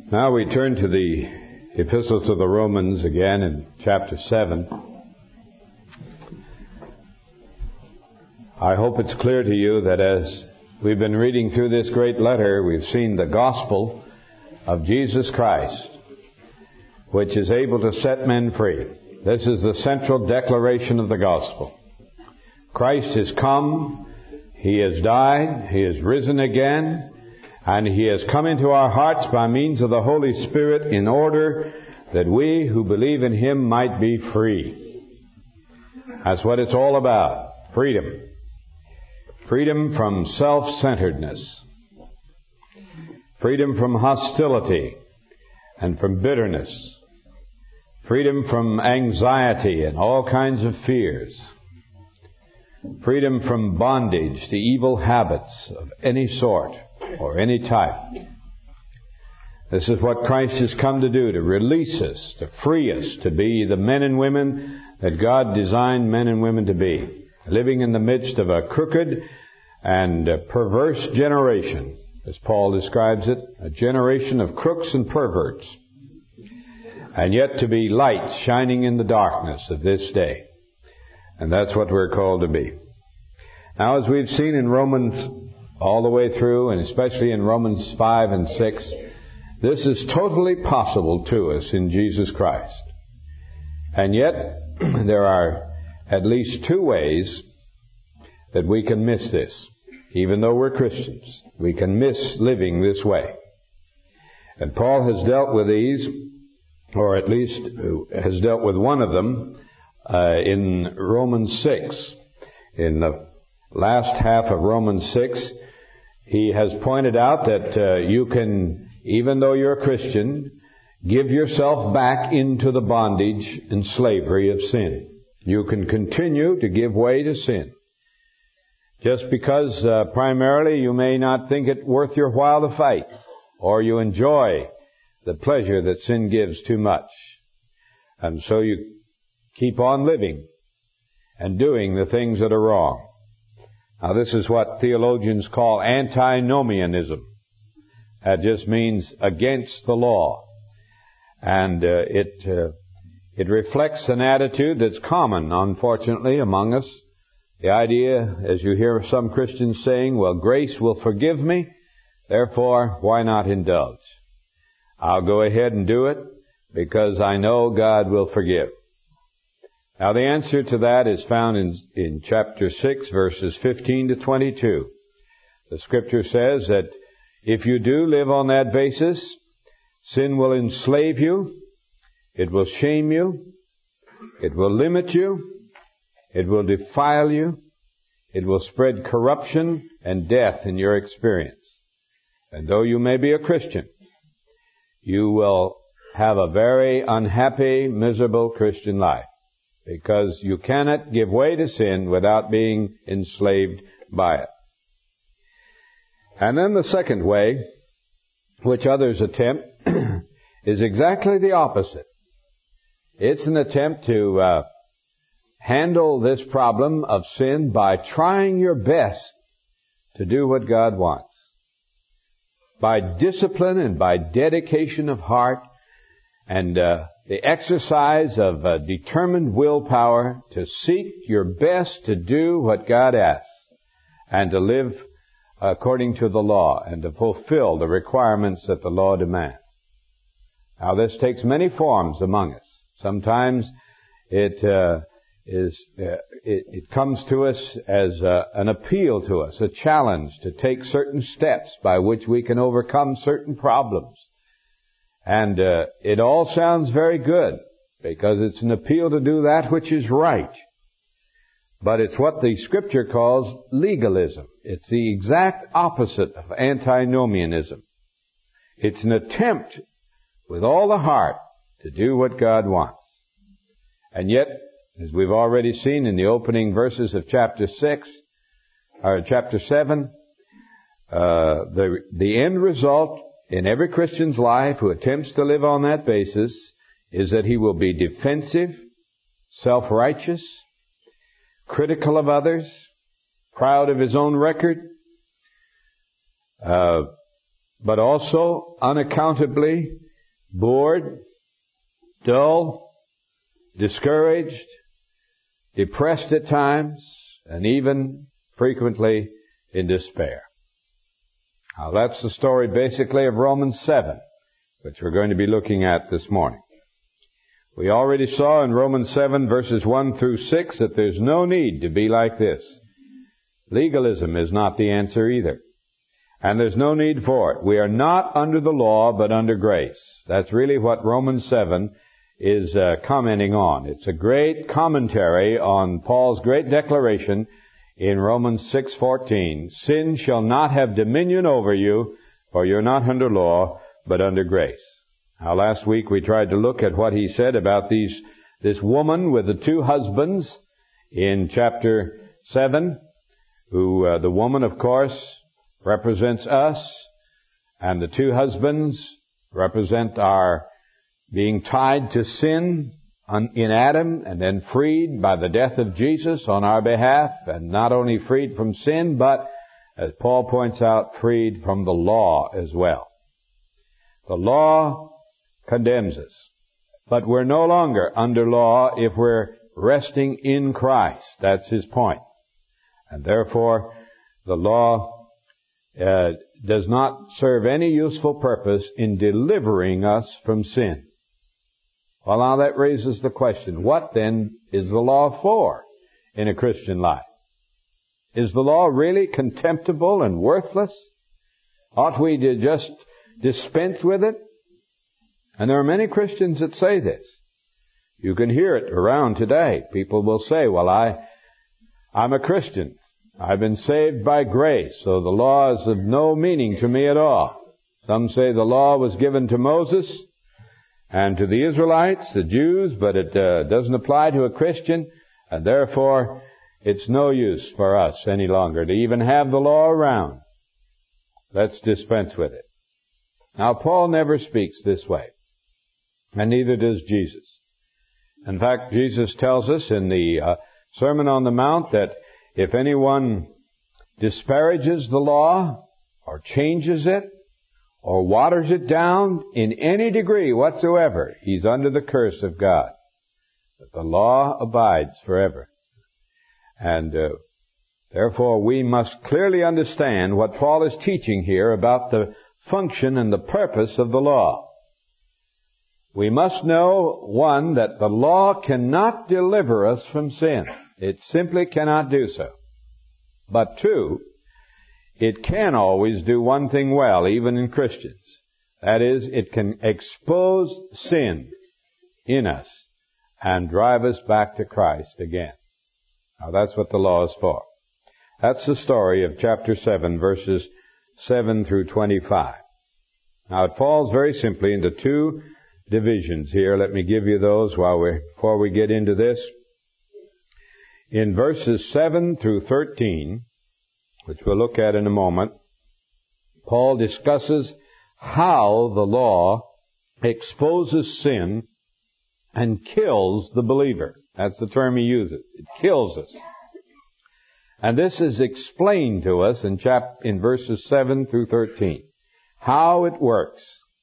Now we turn to the Epistle to the Romans again in chapter 7. I hope it's clear to you that as we've been reading through this great letter, we've seen the gospel of Jesus Christ, which is able to set men free. This is the central declaration of the gospel. Christ has come, He has died, He has risen again, and He has come into our hearts by means of the Holy Spirit in order that we who believe in Him might be free. That's what it's all about. Freedom. Freedom from self-centeredness. Freedom from hostility and from bitterness. Freedom from anxiety and all kinds of fears. Freedom from bondage to evil habits of any sort or any type. This is what Christ has come to do, to release us, to free us, to be the men and women that God designed men and women to be, living in the midst of a crooked and perverse generation, as Paul describes it, a generation of crooks and perverts, and yet to be light shining in the darkness of this day. And that's what we're called to be. Now, as we've seen in Romans all the way through, and especially in Romans 5 and 6, this is totally possible to us in Jesus Christ. And yet, there are at least two ways that we can miss this. Even though we're Christians, we can miss living this way. And Paul has dealt with these, or at least has dealt with one of them, in Romans 6. In the last half of Romans 6, he has pointed out that you can, even though you're a Christian, give yourself back into the bondage and slavery of sin. You can continue to give way to sin. Just because primarily you may not think it worth your while to fight, or you enjoy the pleasure that sin gives too much. And so you keep on living and doing the things that are wrong. Now, this is what theologians call antinomianism. That just means against the law. And it reflects an attitude that's common, unfortunately, among us. The idea, as you hear some Christians saying, well, grace will forgive me, therefore, why not indulge? I'll go ahead and do it because I know God will forgive. Now, the answer to that is found in chapter 6, verses 15 to 22. The Scripture says that if you do live on that basis, sin will enslave you, it will shame you, it will limit you, it will defile you, it will spread corruption and death in your experience. And though you may be a Christian, you will have a very unhappy, miserable Christian life, because you cannot give way to sin without being enslaved by it. And then the second way, which others attempt, is exactly the opposite. It's an attempt to handle this problem of sin by trying your best to do what God wants. By discipline and by dedication of heart and the exercise of determined willpower to seek your best to do what God asks and to live according to the law and to fulfill the requirements that the law demands. Now, this takes many forms among us. Sometimes it comes to us as an appeal to us, a challenge to take certain steps by which we can overcome certain problems. And it all sounds very good because it's an appeal to do that which is right. But it's what the Scripture calls legalism. It's the exact opposite of antinomianism. It's an attempt with all the heart to do what God wants. And yet, as we've already seen in the opening verses of chapter 7, the end result in every Christian's life who attempts to live on that basis is that he will be defensive, self-righteous, critical of others, proud of his own record, but also unaccountably bored, dull, discouraged, depressed at times, and even frequently in despair. Now that's the story basically of Romans 7, which we're going to be looking at this morning. We already saw in Romans 7 verses 1 through 6 that there's no need to be like this. Legalism is not the answer either. And there's no need for it. We are not under the law, but under grace. That's really what Romans 7 is commenting on. It's a great commentary on Paul's great declaration in Romans 6:14. Sin shall not have dominion over you, for you're not under law, but under grace. Now, last week we tried to look at what he said about this woman with the two husbands in chapter 7, who, the woman, of course, represents us, and the two husbands represent our being tied to sin in Adam, and then freed by the death of Jesus on our behalf, and not only freed from sin, but, as Paul points out, freed from the law as well. The law condemns us, but we're no longer under law if we're resting in Christ. That's his point. And therefore, the law does not serve any useful purpose in delivering us from sin. Well, now that raises the question, what then is the law for in a Christian life? Is the law really contemptible and worthless? Ought we to just dispense with it? And there are many Christians that say this. You can hear it around today. People will say, well, I'm a Christian. I've been saved by grace, so the law is of no meaning to me at all. Some say the law was given to Moses and to the Israelites, the Jews, but it doesn't apply to a Christian, and therefore it's no use for us any longer to even have the law around. Let's dispense with it. Now, Paul never speaks this way, and neither does Jesus. In fact, Jesus tells us in the Sermon on the Mount that if anyone disparages the law, or changes it, or waters it down in any degree whatsoever, he's under the curse of God. But the law abides forever. And therefore we must clearly understand what Paul is teaching here about the function and the purpose of the law. We must know, one, that the law cannot deliver us from sin. It simply cannot do so. But two, it can always do one thing well, even in Christians. That is, it can expose sin in us and drive us back to Christ again. Now that's what the law is for. That's the story of chapter 7, verses 7 through 25. Now it falls very simply into two divisions here. Let me give you those before we get into this. In verses 7 through 13, which we'll look at in a moment, Paul discusses how the law exposes sin and kills the believer. That's the term he uses. It kills us. And this is explained to us in verses 7 through 13. How it works.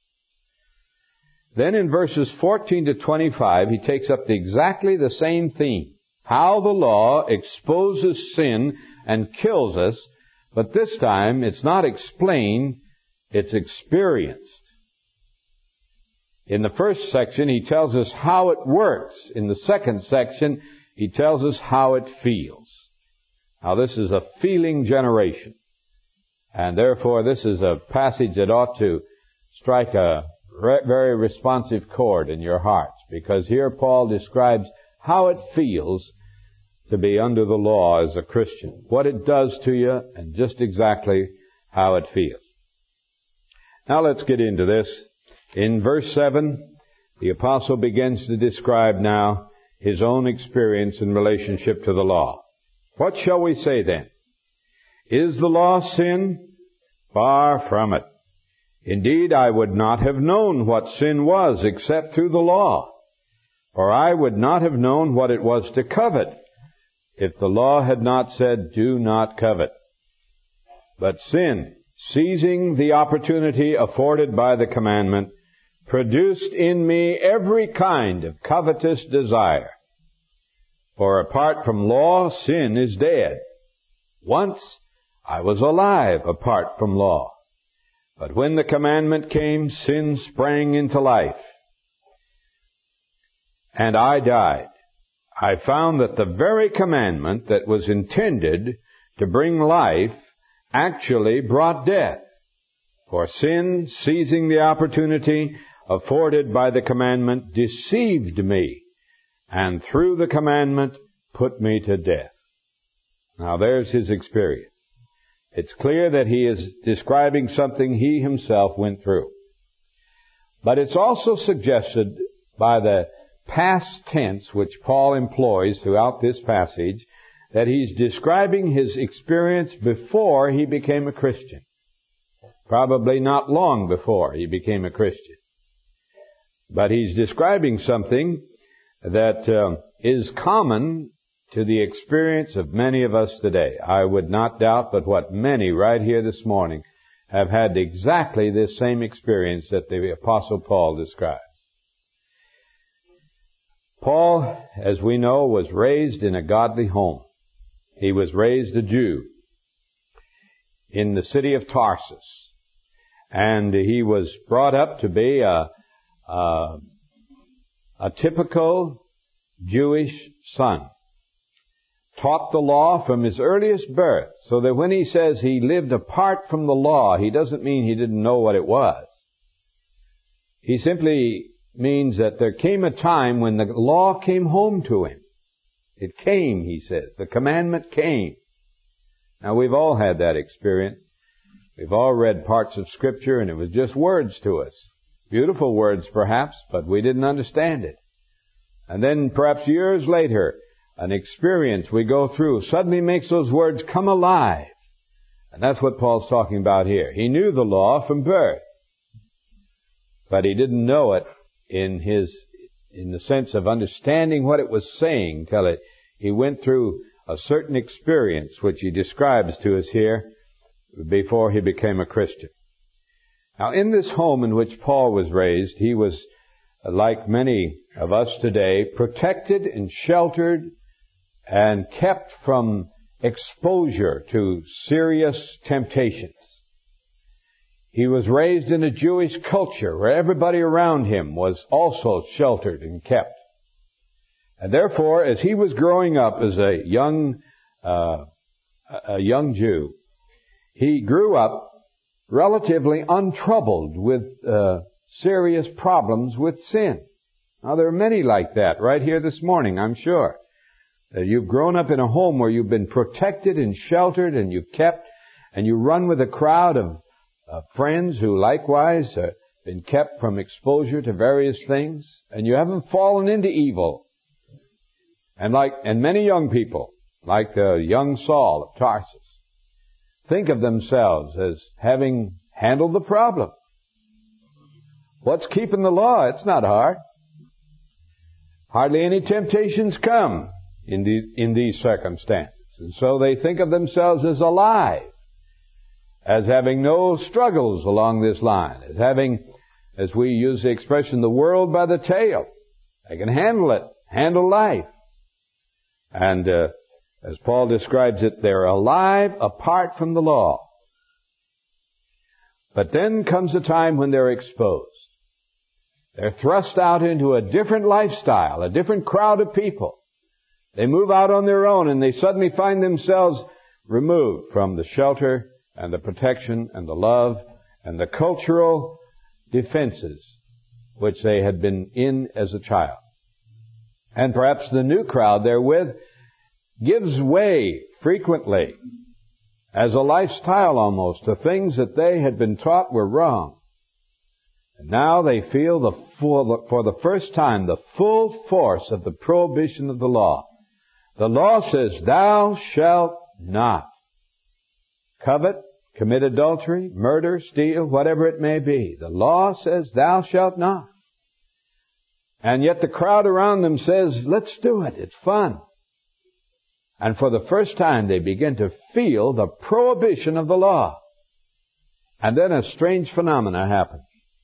Then in verses 14 to 25, he takes up exactly the same theme. How the law exposes sin and kills us, but this time it's not explained, it's experienced. In the first section, he tells us how it works. In the second section, he tells us how it feels. Now, this is a feeling generation. And therefore, this is a passage that ought to strike a very responsive chord in your hearts. Because here Paul describes how it feels to be under the law as a Christian. What it does to you, and just exactly how it feels. Now, let's get into this. In verse 7, the apostle begins to describe now his own experience in relationship to the law. What shall we say then? Is the law sin? Far from it. Indeed, I would not have known what sin was except through the law. For I would not have known what it was to covet if the law had not said, do not covet. But sin, seizing the opportunity afforded by the commandment, produced in me every kind of covetous desire. For apart from law, sin is dead. Once I was alive apart from law. But when the commandment came, sin sprang into life. And I died. I found that the very commandment that was intended to bring life actually brought death. For sin, seizing the opportunity afforded by the commandment, deceived me, and through the commandment put me to death. Now there's his experience. It's clear that he is describing something he himself went through. But it's also suggested by the past tense which Paul employs throughout this passage that he's describing his experience before he became a Christian. Probably not long before he became a Christian. But he's describing something that is common to the experience of many of us today. I would not doubt but what many right here this morning have had exactly this same experience that the Apostle Paul describes. Paul, as we know, was raised in a godly home. He was raised a Jew in the city of Tarsus. And he was brought up to be a typical Jewish son. Taught the law from his earliest birth, so that when he says he lived apart from the law, he doesn't mean he didn't know what it was. He simply means that there came a time when the law came home to him. It came, he says. The commandment came. Now, we've all had that experience. We've all read parts of Scripture, and it was just words to us. Beautiful words, perhaps, but we didn't understand it. And then, perhaps years later, an experience we go through suddenly makes those words come alive. And that's what Paul's talking about here. He knew the law from birth, but he didn't know it in the sense of understanding what it was saying till he went through a certain experience which he describes to us here before he became a Christian. Now, in this home in which Paul was raised, he was, like many of us today, protected and sheltered and kept from exposure to serious temptations. He was raised in a Jewish culture where everybody around him was also sheltered and kept. And therefore, as he was growing up as a young Jew, he grew up relatively untroubled with serious problems with sin. Now, there are many like that right here this morning, I'm sure. You've grown up in a home where you've been protected and sheltered and you've kept, and you run with a crowd of friends who likewise have been kept from exposure to various things, and you haven't fallen into evil. And many young people, like the young Saul of Tarsus, think of themselves as having handled the problem. What's keeping the law? It's not hard. Hardly any temptations come in these circumstances. And so they think of themselves as alive, as having no struggles along this line, as having, as we use the expression, the world by the tail. They can handle it, handle life. And as Paul describes it, they're alive apart from the law. But then comes a time when they're exposed. They're thrust out into a different lifestyle, a different crowd of people. They move out on their own and they suddenly find themselves removed from the shelter and the protection and the love and the cultural defenses which they had been in as a child. And perhaps the new crowd therewith gives way frequently as a lifestyle almost to things that they had been taught were wrong. And now they feel for the first time the full force of the prohibition of the law. The law says, thou shalt not covet, commit adultery, murder, steal, whatever it may be. The law says, thou shalt not. And yet the crowd around them says, let's do it. It's fun. And for the first time they begin to feel the prohibition of the law. And then a strange phenomena happened.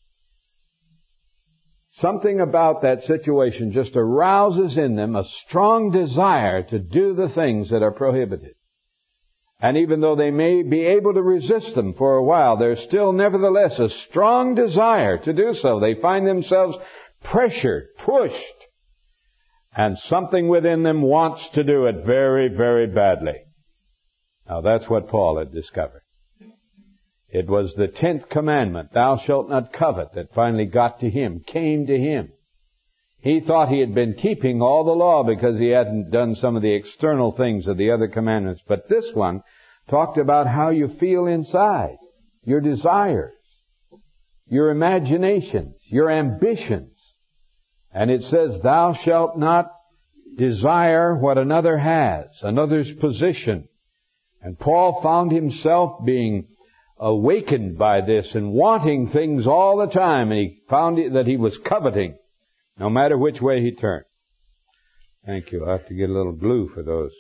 Something about that situation just arouses in them a strong desire to do the things that are prohibited. And even though they may be able to resist them for a while, there's still nevertheless a strong desire to do so. They find themselves pressured, pushed, and something within them wants to do it very, very badly. Now that's what Paul had discovered. It was the 10th commandment, thou shalt not covet, that finally got to him, came to him. He thought he had been keeping all the law because he hadn't done some of the external things of the other commandments. But this one talked about how you feel inside, your desires, your imaginations, your ambitions. And it says, thou shalt not desire what another has, another's position. And Paul found himself being awakened by this and wanting things all the time. And he found that he was coveting no matter which way he turned. Thank you. I'll have to get a little glue for those.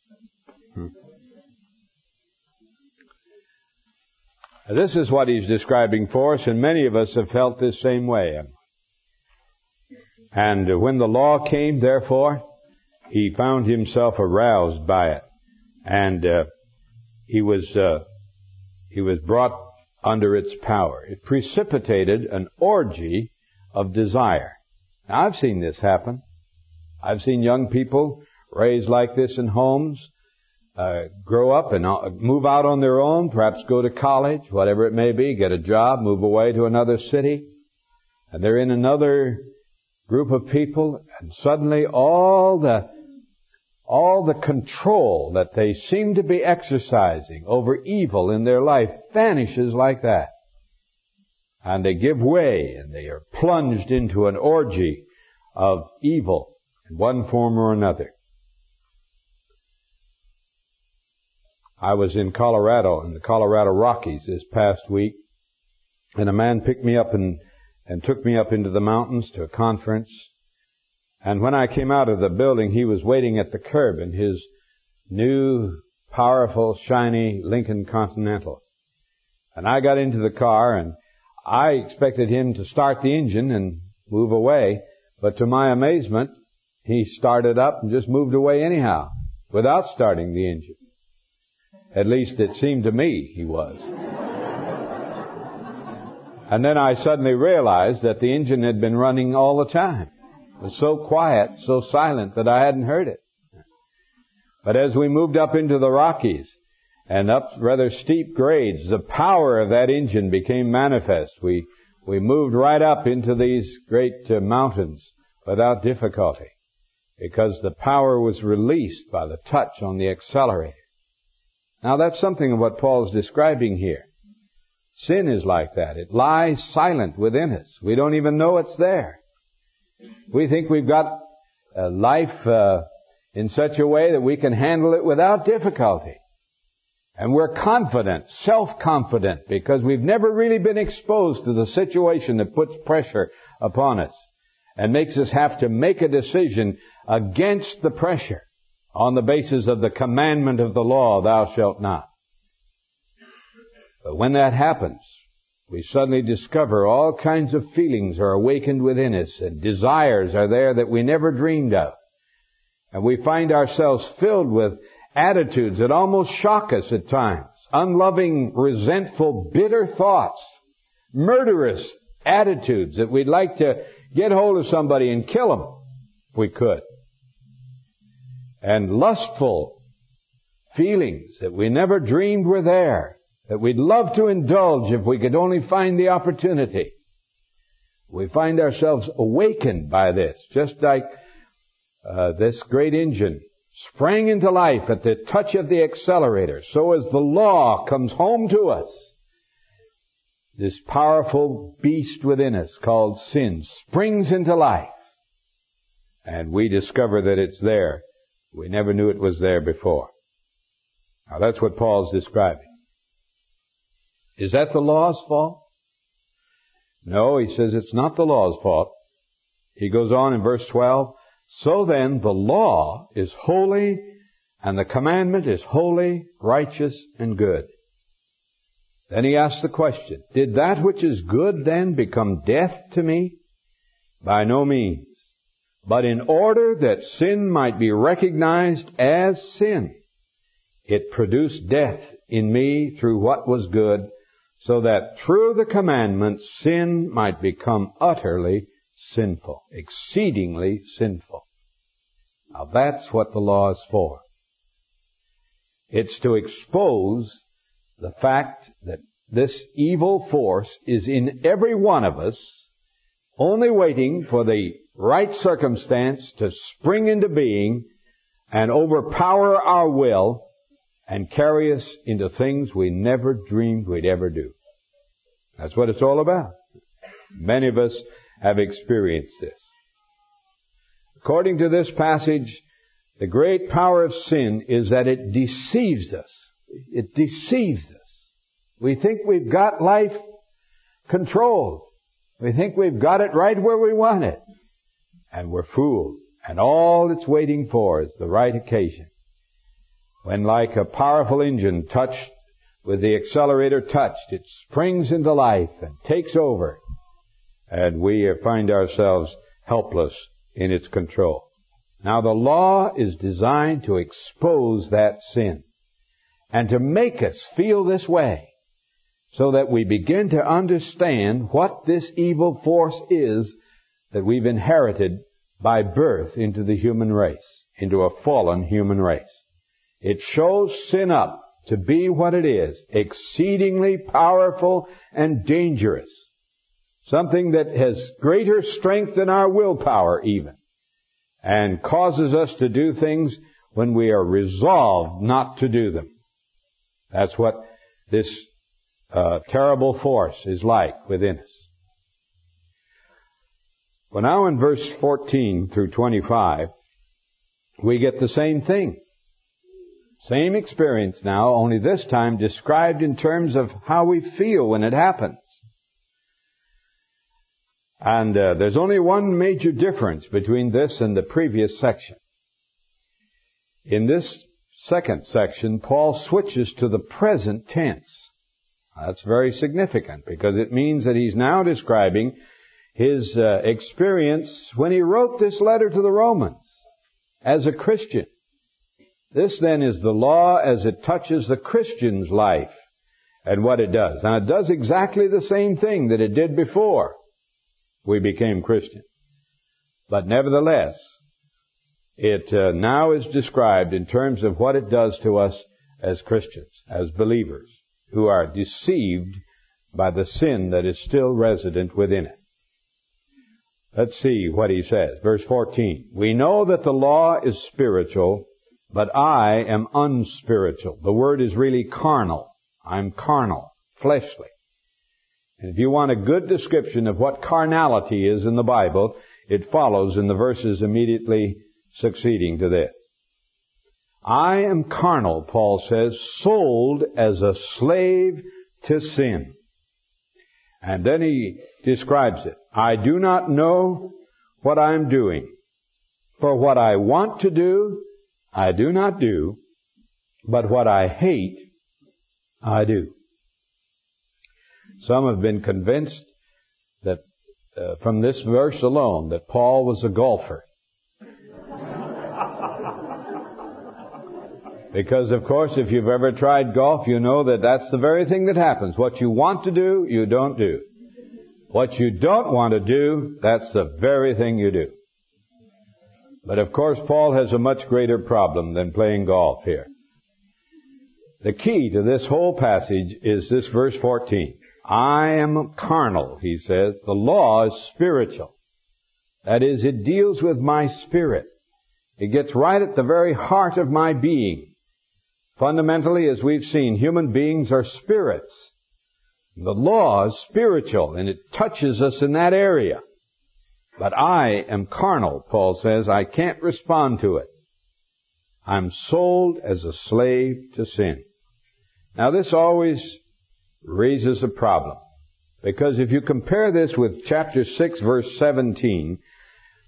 This is what he's describing for us, and many of us have felt this same way. And when the law came, therefore, he found himself aroused by it. And he was brought under its power. It precipitated an orgy of desire. Now, I've seen this happen. I've seen young people raised like this in homes, grow up and move out on their own, perhaps go to college, whatever it may be, get a job, move away to another city, and they're in another group of people, and suddenly all the control that they seem to be exercising over evil in their life vanishes like that. And they give way, and they are plunged into an orgy of evil in one form or another. I was in Colorado, in the Colorado Rockies this past week, and a man picked me up and took me up into the mountains to a conference. And when I came out of the building, he was waiting at the curb in his new, powerful, shiny Lincoln Continental. And I got into the car, and I expected him to start the engine and move away. But to my amazement, he started up and just moved away anyhow, without starting the engine. At least it seemed to me he was. And then I suddenly realized that the engine had been running all the time. It was so quiet, so silent that I hadn't heard it. But as we moved up into the Rockies and up rather steep grades, the power of that engine became manifest. We moved right up into these great mountains without difficulty because the power was released by the touch on the accelerator. Now that's something of what Paul's describing here. Sin is like that. It lies silent within us. We don't even know it's there. We think we've got a life in such a way that we can handle it without difficulty. And we're confident, self-confident, because we've never really been exposed to the situation that puts pressure upon us and makes us have to make a decision against the pressure on the basis of the commandment of the law, thou shalt not. But when that happens, we suddenly discover all kinds of feelings are awakened within us and desires are there that we never dreamed of. And we find ourselves filled with attitudes that almost shock us at times. Unloving, resentful, bitter thoughts. Murderous attitudes that we'd like to get hold of somebody and kill them if we could. And lustful feelings that we never dreamed were there, that we'd love to indulge if we could only find the opportunity. We find ourselves awakened by this, just like this great engine sprang into life at the touch of the accelerator. So as the law comes home to us, this powerful beast within us called sin springs into life, and we discover that it's there. We never knew it was there before. Now that's what Paul's describing. Is that the law's fault? No, he says it's not the law's fault. He goes on in verse 12, so then the law is holy and the commandment is holy, righteous, and good. Then he asks the question, did that which is good then become death to me? By no means. But in order that sin might be recognized as sin, it produced death in me through what was good, so that through the commandments sin might become utterly sinful, exceedingly sinful. Now that's what the law is for. It's to expose the fact that this evil force is in every one of us, only waiting for the right circumstance to spring into being and overpower our will and carry us into things we never dreamed we'd ever do. That's what it's all about. Many of us have experienced this. According to this passage, the great power of sin is that it deceives us. It deceives us. We think we've got life controlled. We think we've got it right where we want it. And we're fooled. And all it's waiting for is the right occasion. When, like a powerful engine touched with the accelerator touched, it springs into life and takes over. And we find ourselves helpless in its control. Now the law is designed to expose that sin and to make us feel this way so that we begin to understand what this evil force is that we've inherited by birth into the human race, into a fallen human race. It shows sin up to be what it is, exceedingly powerful and dangerous. Something that has greater strength than our willpower even, and causes us to do things when we are resolved not to do them. That's what this terrible force is like within us. Well, now in verse 14 through 25, we get the same thing. Same experience now, only this time described in terms of how we feel when it happens. And there's only one major difference between this and the previous section. In this second section, Paul switches to the present tense. That's very significant because it means that he's now describing his experience when he wrote this letter to the Romans as a Christian. This then is the law as it touches the Christian's life and what it does. And it does exactly the same thing that it did before we became Christian. But nevertheless, it now is described in terms of what it does to us as Christians, as believers, who are deceived by the sin that is still resident within it. Let's see what he says. Verse 14. We know that the law is spiritual, but I am unspiritual. The word is really carnal. I'm carnal, fleshly. And if you want a good description of what carnality is in the Bible, it follows in the verses immediately succeeding to this. I am carnal, Paul says, sold as a slave to sin. And then he describes it. I do not know what I am doing. For what I want to do, I do not do, but what I hate, I do. Some have been convinced that from this verse alone that Paul was a golfer. Because, of course, if you've ever tried golf, you know that that's the very thing that happens. What you want to do, you don't do. What you don't want to do, that's the very thing you do. But, of course, Paul has a much greater problem than playing golf here. The key to this whole passage is this verse 14. I am carnal, he says. The law is spiritual. That is, it deals with my spirit. It gets right at the very heart of my being. Fundamentally, as we've seen, human beings are spirits. The law is spiritual, and it touches us in that area. But I am carnal, Paul says. I can't respond to it. I'm sold as a slave to sin. Now, this always raises a problem. Because if you compare this with chapter 6, verse 17,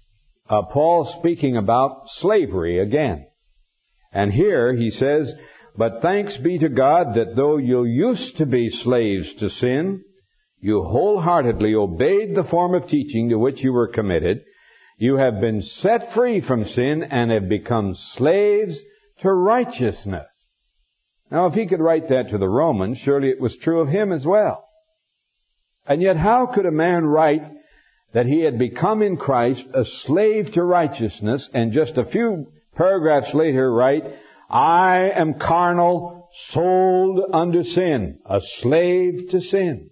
Paul's speaking about slavery again. And here he says, But thanks be to God that though you used to be slaves to sin, you wholeheartedly obeyed the form of teaching to which you were committed. You have been set free from sin and have become slaves to righteousness. Now, if he could write that to the Romans, surely it was true of him as well. And yet, how could a man write that he had become in Christ a slave to righteousness, and just a few paragraphs later write, I am carnal, sold under sin, a slave to sin?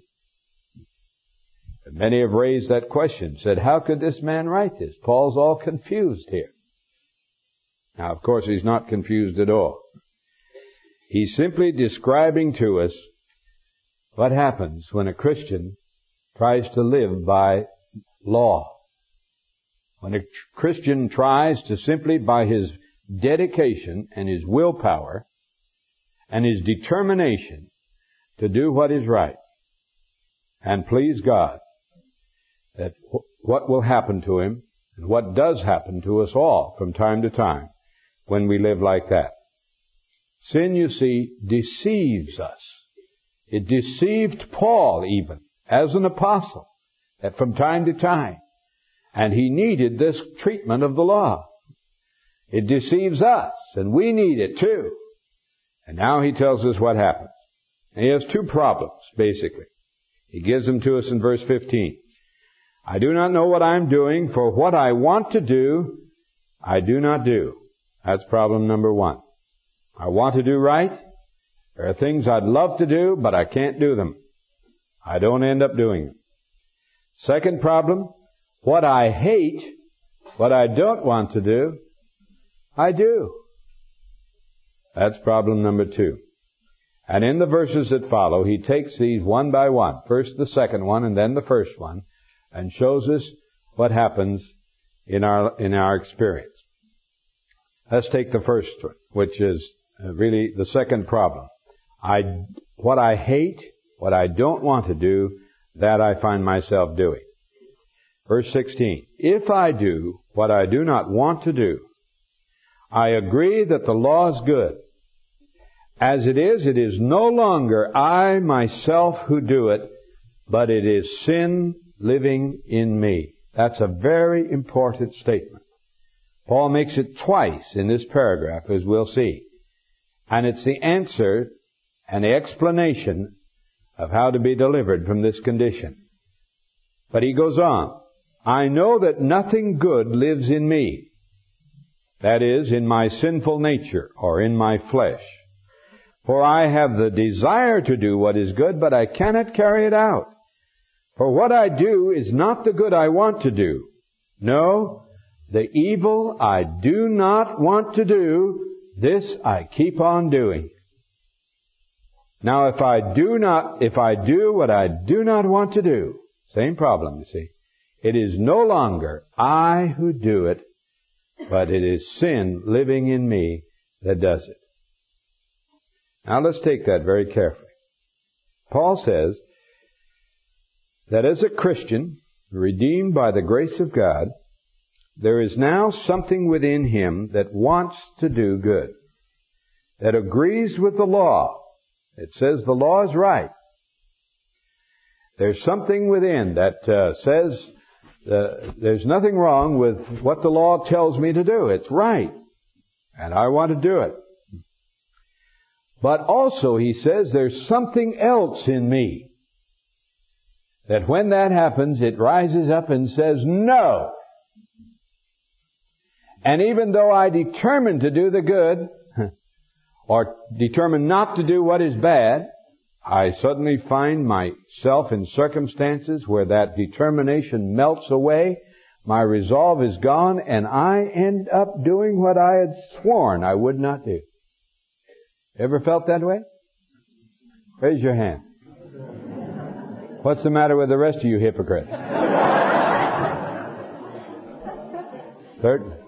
And many have raised that question, said, how could this man write this? Paul's all confused here. Now, of course, he's not confused at all. He's simply describing to us what happens when a Christian tries to live by law. When a Christian tries to simply by his dedication and his willpower and his determination to do what is right and please God, that what will happen to him and what does happen to us all from time to time when we live like that. Sin, you see, deceives us. It deceived Paul even as an apostle, that from time to time, and he needed this treatment of the law. It deceives us, and we need it too. And now he tells us what happens. And he has two problems, basically. He gives them to us in verse 15. I do not know what I am doing, for what I want to do, I do not do. That's problem number one. I want to do right. There are things I'd love to do, but I can't do them. I don't end up doing them. Second problem, what I hate, what I don't want to do, I do. That's problem number two. And in the verses that follow, he takes these one by one. First the second one and then the first one, and shows us what happens in our experience. Let's take the first one, which is really the second problem. What I hate, what I don't want to do, that I find myself doing. Verse 16. If I do what I do not want to do, I agree that the law is good. As it is no longer I myself who do it, but it is sin living in me. That's a very important statement. Paul makes it twice in this paragraph, as we'll see. And it's the answer and the explanation of how to be delivered from this condition. But he goes on. I know that nothing good lives in me. That is, in my sinful nature or in my flesh. For I have the desire to do what is good, but I cannot carry it out. For what I do is not the good I want to do. No, the evil I do not want to do, this I keep on doing. Now if I do what I do not want to do, same problem, you see. It is no longer I who do it, but it is sin living in me that does it. Now let's take that very carefully. Paul says that as a Christian, redeemed by the grace of God, there is now something within him that wants to do good, that agrees with the law. It says the law is right. There's something within that says there's nothing wrong with what the law tells me to do. It's right. And I want to do it. But also, he says, there's something else in me that when that happens, it rises up and says, no. And even though I determine to do the good, or determine not to do what is bad, I suddenly find myself in circumstances where that determination melts away, my resolve is gone, and I end up doing what I had sworn I would not do. Ever felt that way? Raise your hand. What's the matter with the rest of you hypocrites? Third.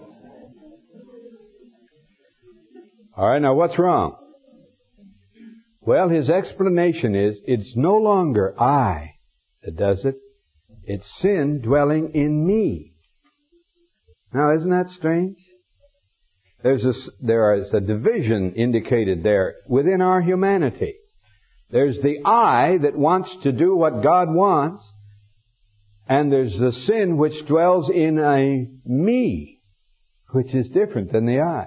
All right, now what's wrong? Well, his explanation is, it's no longer I that does it. It's sin dwelling in me. Now, isn't that strange? there is a division indicated there within our humanity. There's the I that wants to do what God wants, and there's the sin which dwells in a me, which is different than the I.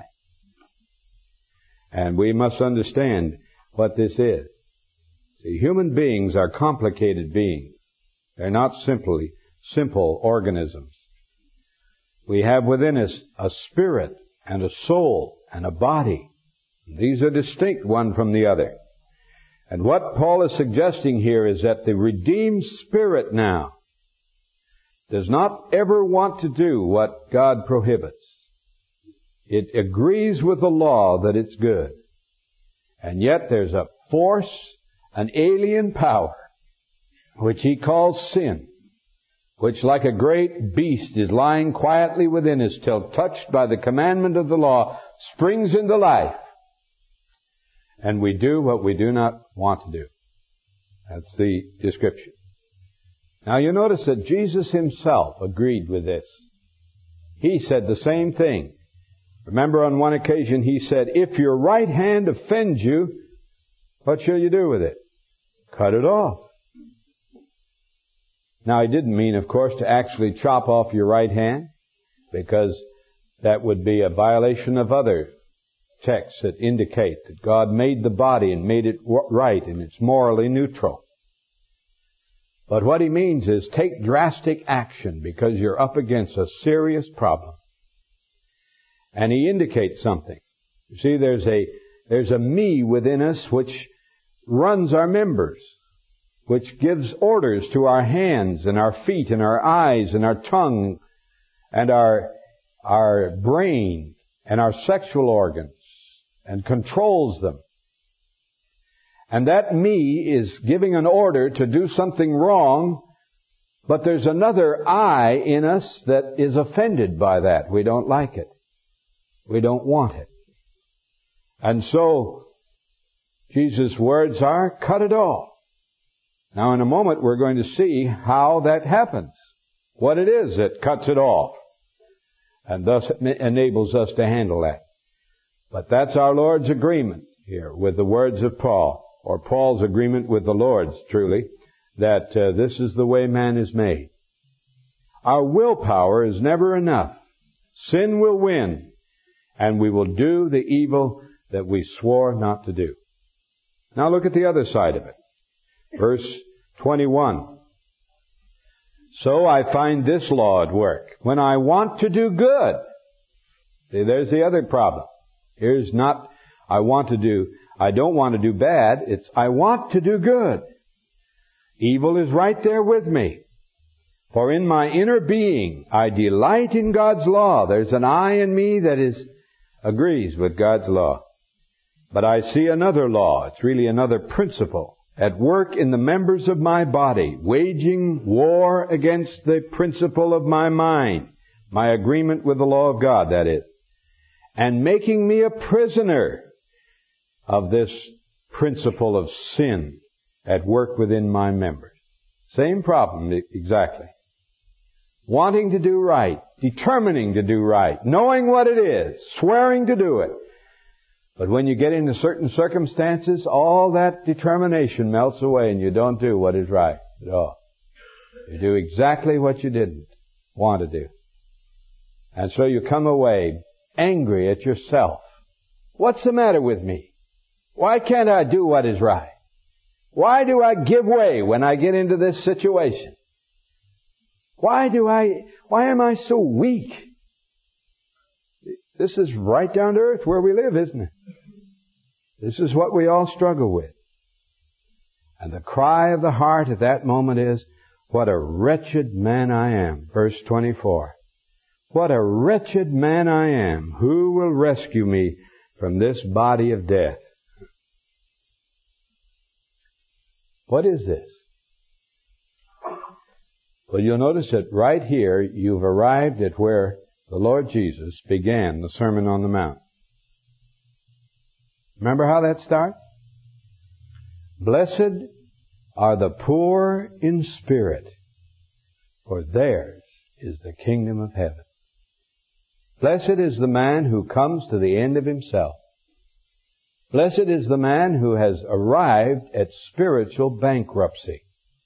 And we must understand what this is. See, human beings are complicated beings. They're not simply simple organisms. We have within us a spirit and a soul and a body. These are distinct one from the other. And what Paul is suggesting here is that the redeemed spirit now does not ever want to do what God prohibits. It agrees with the law that it's good. And yet there's a force, an alien power, which he calls sin, which like a great beast is lying quietly within us till touched by the commandment of the law, springs into life. And we do what we do not want to do. That's the description. Now you notice that Jesus himself agreed with this. He said the same thing. Remember on one occasion he said, if your right hand offends you, what shall you do with it? Cut it off. Now he didn't mean, of course, to actually chop off your right hand, because that would be a violation of other texts that indicate that God made the body and made it right and it's morally neutral. But what he means is take drastic action because you're up against a serious problem. And he indicates something. You see, there's a me within us which runs our members, which gives orders to our hands and our feet and our eyes and our tongue and our brain and our sexual organs and controls them. And that me is giving an order to do something wrong, but there's another I in us that is offended by that. We don't like it. We don't want it. And so, Jesus' words are, cut it off. Now in a moment we're going to see how that happens. What it is that cuts it off. And thus enables us to handle that. But that's our Lord's agreement here with the words of Paul. Or Paul's agreement with the Lord's, truly, that this is the way man is made. Our willpower is never enough. Sin will win, and we will do the evil that we swore not to do. Now look at the other side of it. Verse 21. So I find this law at work. When I want to do good. See, there's the other problem. Here's not, I don't want to do bad. It's, I want to do good. Evil is right there with me. For in my inner being, I delight in God's law. There's an I in me that agrees with God's law. But I see another law. It's really another principle at work in the members of my body, waging war against the principle of my mind, my agreement with the law of God, that is, and making me a prisoner of this principle of sin at work within my members. Same problem, exactly. Wanting to do right, determining to do right, knowing what it is, swearing to do it. But when you get into certain circumstances, all that determination melts away and you don't do what is right at all. You do exactly what you didn't want to do. And so you come away angry at yourself. What's the matter with me? Why can't I do what is right? Why do I give way when I get into this situation? Why am I so weak? This is right down to earth where we live, isn't it? This is what we all struggle with. And the cry of the heart at that moment is, what a wretched man I am. Verse 24. What a wretched man I am. Who will rescue me from this body of death? What is this? Well, you'll notice that right here you've arrived at where the Lord Jesus began the Sermon on the Mount. Remember how that starts? Blessed are the poor in spirit, for theirs is the kingdom of heaven. Blessed is the man who comes to the end of himself. Blessed is the man who has arrived at spiritual bankruptcy.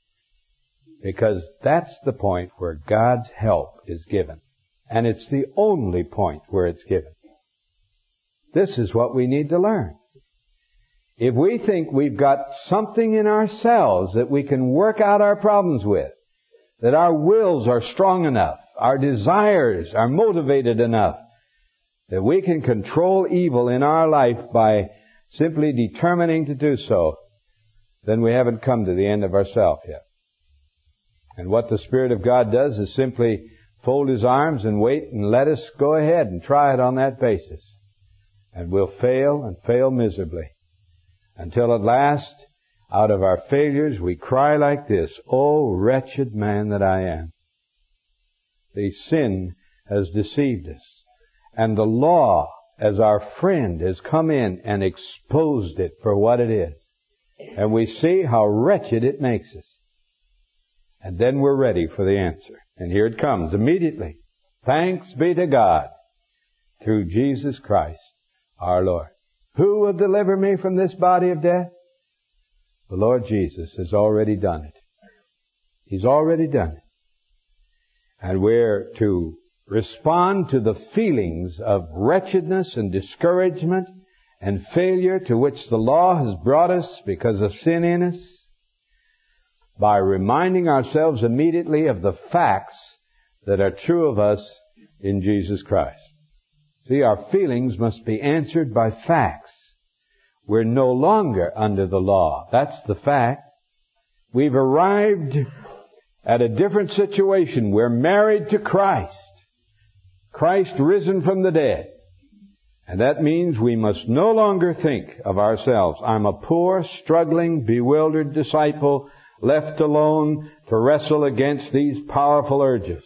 Because that's the point where God's help is given. And it's the only point where it's given. This is what we need to learn. If we think we've got something in ourselves that we can work out our problems with, that our wills are strong enough, our desires are motivated enough, that we can control evil in our life by simply determining to do so, then we haven't come to the end of ourselves yet. And what the Spirit of God does is simply fold His arms and wait and let us go ahead and try it on that basis. And we'll fail and fail miserably. Until at last, out of our failures, we cry like this, "Oh, wretched man that I am." The sin has deceived us. And the law, as our friend, has come in and exposed it for what it is. And we see how wretched it makes us. And then we're ready for the answer. And here it comes immediately. Thanks be to God through Jesus Christ our Lord. Who will deliver me from this body of death? The Lord Jesus has already done it. He's already done it. And we're to respond to the feelings of wretchedness and discouragement and failure to which the law has brought us because of sin in us by reminding ourselves immediately of the facts that are true of us in Jesus Christ. See, our feelings must be answered by facts. We're no longer under the law. That's the fact. We've arrived at a different situation. We're married to Christ. Christ risen from the dead. And that means we must no longer think of ourselves, I'm a poor, struggling, bewildered disciple left alone to wrestle against these powerful urges.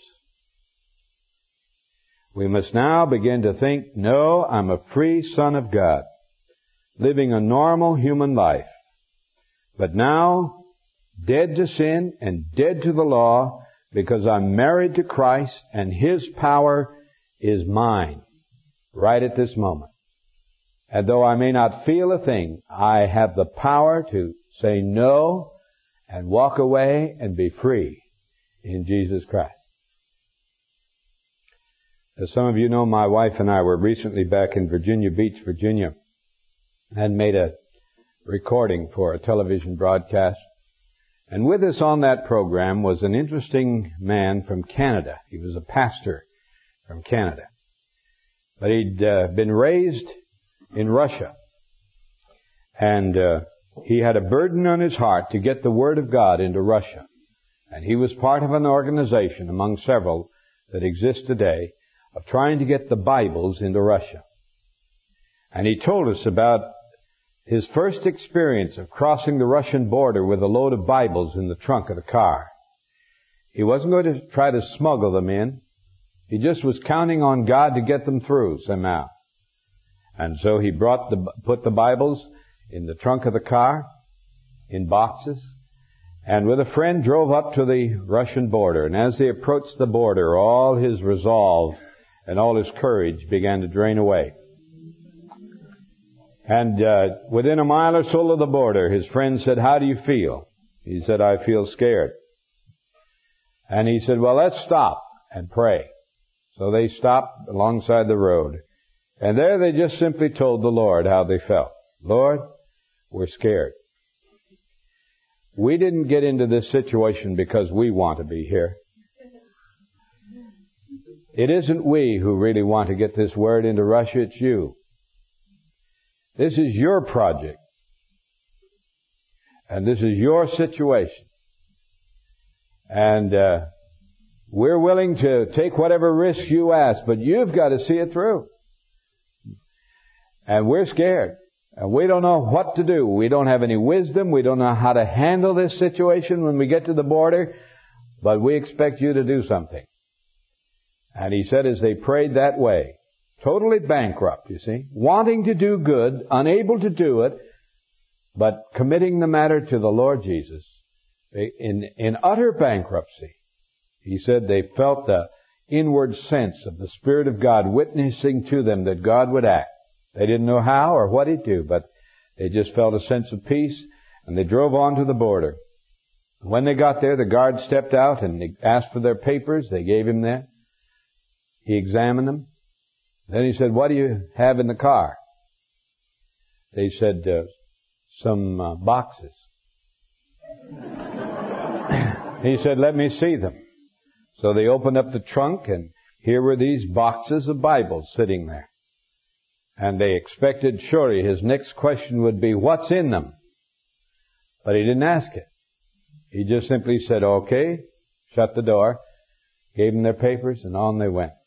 We must now begin to think, no, I'm a free son of God, living a normal human life, but now dead to sin and dead to the law because I'm married to Christ and His power is mine right at this moment. And though I may not feel a thing, I have the power to say no and walk away and be free in Jesus Christ. As some of you know, my wife and I were recently back in Virginia Beach, Virginia, and made a recording for a television broadcast. And with us on that program was an interesting man from Canada. He was a pastor from Canada. But he'd been raised in Russia. And he had a burden on his heart to get the Word of God into Russia. And he was part of an organization among several that exist today of trying to get the Bibles into Russia. And he told us about his first experience of crossing the Russian border with a load of Bibles in the trunk of the car. He wasn't going to try to smuggle them in. He just was counting on God to get them through somehow. And so he put the Bibles in the trunk of the car, in boxes, and with a friend drove up to the Russian border. And as they approached the border, all his resolve and all his courage began to drain away. And within a mile or so of the border, his friend said, "How do you feel?" He said, "I feel scared." And he said, "Well, let's stop and pray." So they stopped alongside the road. And there they just simply told the Lord how they felt. "Lord, we're scared. We didn't get into this situation because we want to be here. It isn't we who really want to get this word into Russia, it's you. This is your project. And this is your situation. And we're willing to take whatever risk you ask, but you've got to see it through. And we're scared. And we don't know what to do. We don't have any wisdom. We don't know how to handle this situation when we get to the border. But we expect you to do something." And he said as they prayed that way, totally bankrupt, you see, wanting to do good, unable to do it, but committing the matter to the Lord Jesus, in utter bankruptcy, he said they felt the inward sense of the Spirit of God witnessing to them that God would act. They didn't know how or what He'd do, but they just felt a sense of peace, and they drove on to the border. When they got there, the guard stepped out and they asked for their papers. They gave him that. He examined them. Then he said, "What do you have in the car?" They said, "Some boxes." He said, "Let me see them." So they opened up the trunk, and here were these boxes of Bibles sitting there. And they expected surely his next question would be, "What's in them?" But he didn't ask it. He just simply said, "Okay," shut the door, gave them their papers, and on they went.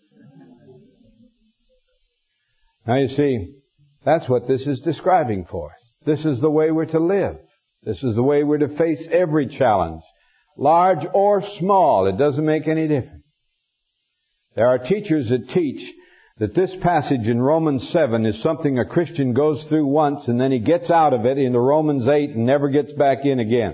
Now you see, that's what this is describing for us. This is the way we're to live. This is the way we're to face every challenge, large or small. It doesn't make any difference. There are teachers that teach that this passage in Romans 7 is something a Christian goes through once and then he gets out of it into Romans 8 and never gets back in again.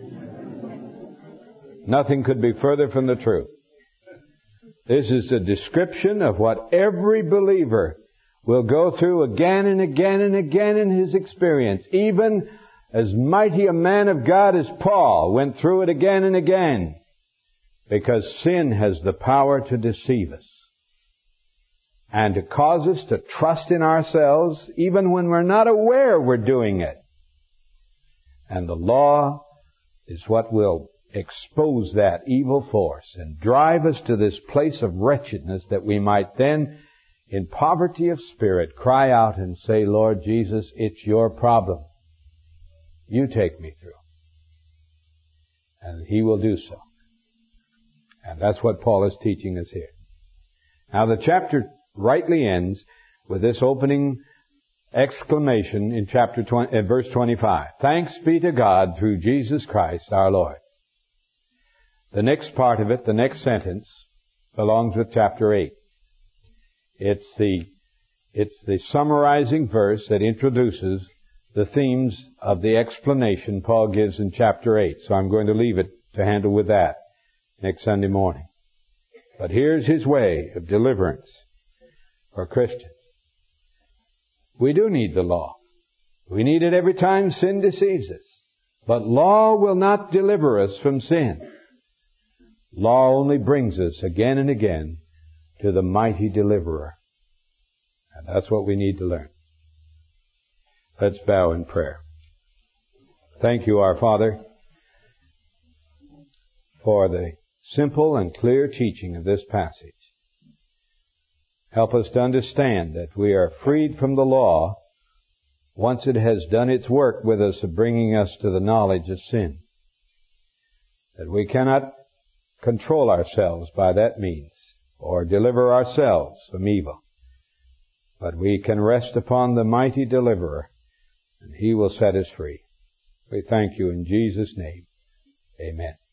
Nothing could be further from the truth. This is a description of what every believer will go through again and again and again in his experience. Even as mighty a man of God as Paul went through it again and again. Because sin has the power to deceive us. And to cause us to trust in ourselves even when we're not aware we're doing it. And the law is what will expose that evil force and drive us to this place of wretchedness that we might then, in poverty of spirit, cry out and say, "Lord Jesus, it's your problem. You take me through." And He will do so. And that's what Paul is teaching us here. Now the chapter rightly ends with this opening exclamation in verse 25. "Thanks be to God through Jesus Christ our Lord." The next part of it, the next sentence, belongs with chapter 8. It's the summarizing verse that introduces the themes of the explanation Paul gives in chapter 8. So I'm going to leave it to handle with that next Sunday morning. But here's his way of deliverance for Christians. We do need the law. We need it every time sin deceives us. But law will not deliver us from sin. Law only brings us again and again to the mighty deliverer. And that's what we need to learn. Let's bow in prayer. Thank you, our Father, for the simple and clear teaching of this passage. Help us to understand that we are freed from the law once it has done its work with us of bringing us to the knowledge of sin. That we cannot control ourselves by that means or deliver ourselves from evil. But we can rest upon the mighty deliverer, and He will set us free. We thank you in Jesus' name. Amen.